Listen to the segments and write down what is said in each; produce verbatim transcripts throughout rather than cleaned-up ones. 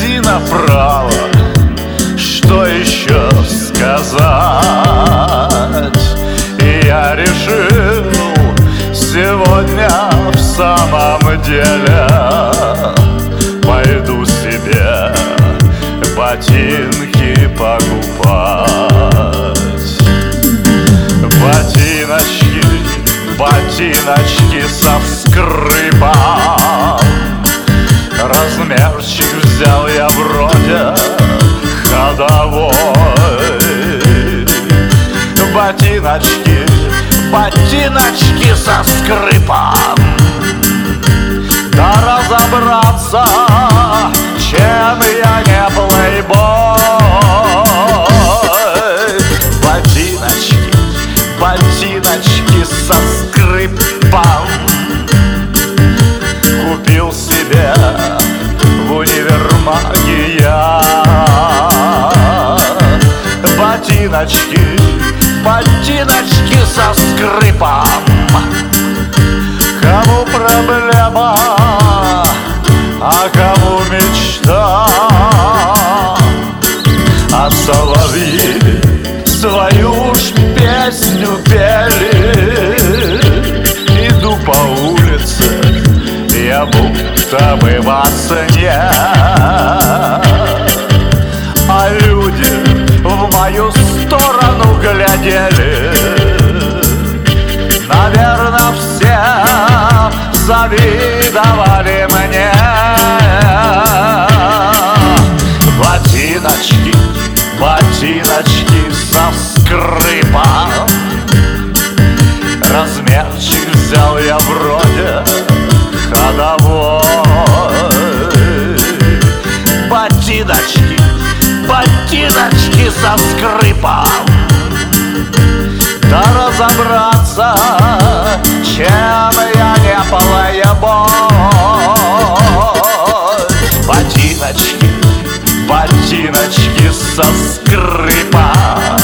иди направо, что еще сказать? И я решил сегодня в самом деле пойду себе ботинки покупать. Ботиночки, ботиночки со скрипом. Размерчик взял я вроде ходовой. Ботиночки, ботиночки со скрипом. Да разобраться, чем я не плейбой. Ботиночки, ботиночки со скрипом. Купил себе в универмаге я ботиночки, ботиночки со скрипом. Кому проблема, а кому мечта. А соловьи свою ж песню пели. Иду по улице, я будто бы во сне, а люди в мою сторону глядели. Наверно, все завидовали мне. Ботиночки, ботиночки со скрипом. Размерчик взял я вроде ходовой. Ботиночки, ботиночки со скрипом. Да разобраться, чем я не плейбой. Ботиночки, ботиночки со скрипом.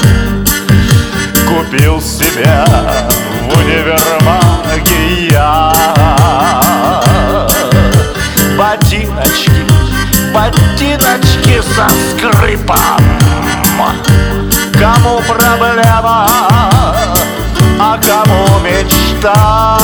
Купил себе в универмаге я ботиночки, ботиночки со скрипом. Кому проблема, а кому мечта.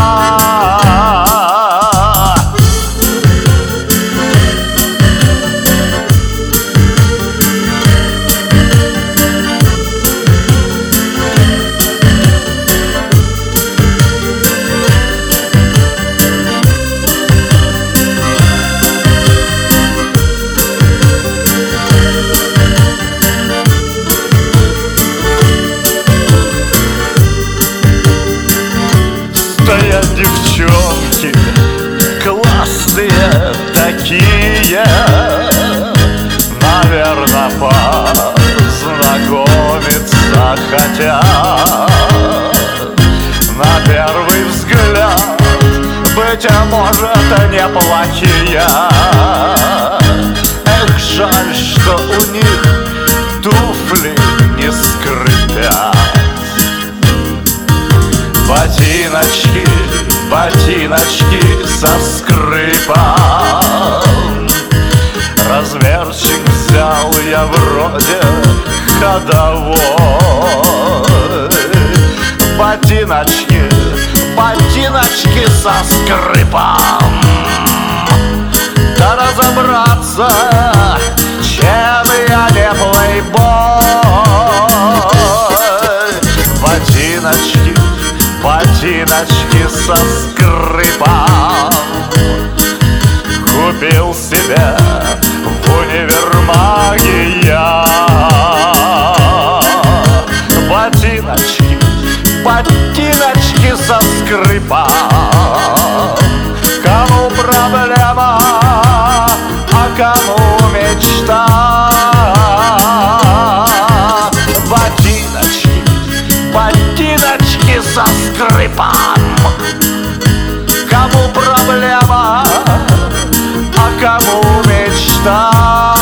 Стоят девчонки классные такие, наверно, познакомиться хотят. На первый взгляд, быть может, неплохие. Эх, жаль, что у них туфли не скрипят. Ботиночки, ботиночки со скрипом. Размерчик взял я вроде ходовой. Ботиночки, ботиночки со скрипом. Да разобраться, чем я не плейбой. Ботиночки, ботиночки со скрипом. Купил себе в универмаге я ботиночки, ботиночки со скрипом. Кому проблема, а кому мечта. Ботиночки, ботиночки со скрипом. Кому проблема, а кому мечта.